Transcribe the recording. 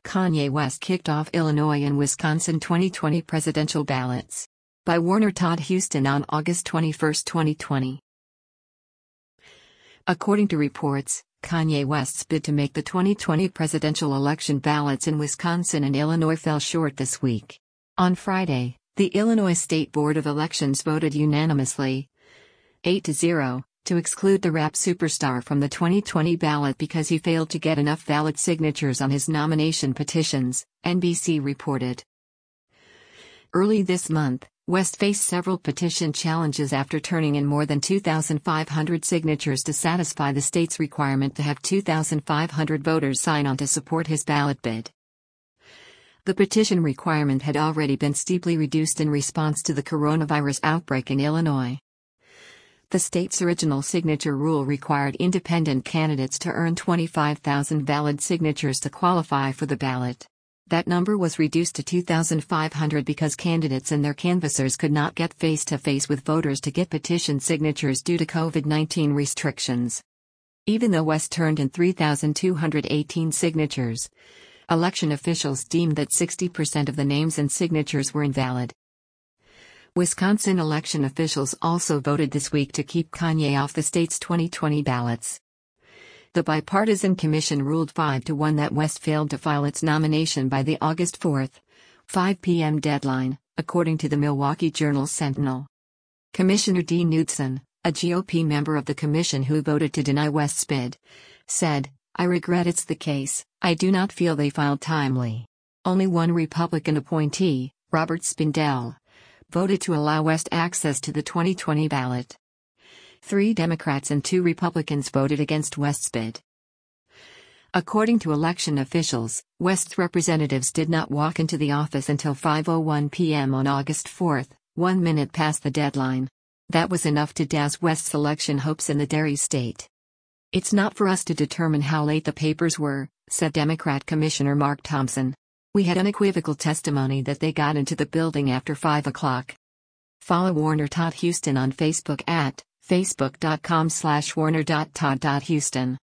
Kanye West kicked off Illinois and Wisconsin 2020 presidential ballots. By Warner Todd Huston on August 21, 2020. According to reports, Kanye West's bid to make the 2020 presidential election ballots in Wisconsin and Illinois fell short this week. On Friday, the Illinois State Board of Elections voted unanimously, 8-0, to exclude the rap superstar from the 2020 ballot because he failed to get enough valid signatures on his nomination petitions, NBC reported. Early this month, West faced several petition challenges after turning in more than 2,500 signatures to satisfy the state's requirement to have 2,500 voters sign on to support his ballot bid. The petition requirement had already been steeply reduced in response to the coronavirus outbreak in Illinois. The state's original signature rule required independent candidates to earn 25,000 valid signatures to qualify for the ballot. That number was reduced to 2,500 because candidates and their canvassers could not get face-to-face with voters to get petition signatures due to COVID-19 restrictions. Even though West turned in 3,218 signatures, election officials deemed that 60% of the names and signatures were invalid. Wisconsin election officials also voted this week to keep Kanye off the state's 2020 ballots. The bipartisan commission ruled 5-1 that West failed to file its nomination by the August 4, 5 p.m. deadline, according to the Milwaukee Journal-Sentinel. Commissioner Dean Knudson, a GOP member of the commission who voted to deny West's bid, said, "I regret it's the case. I do not feel they filed timely." Only one Republican appointee, Robert Spindell, voted to allow West access to the 2020 ballot. 3 Democrats and 2 Republicans voted against West's bid. According to election officials, West's representatives did not walk into the office until 5:01 p.m. on August 4, 1 minute past the deadline. That was enough to daze West's election hopes in the dairy state. "It's not for us to determine how late the papers were," said Democrat Commissioner Mark Thompson. "We had unequivocal testimony that they got into the building after 5 o'clock. Follow Warner Todd Huston on Facebook at facebook.com/warner.todd.huston.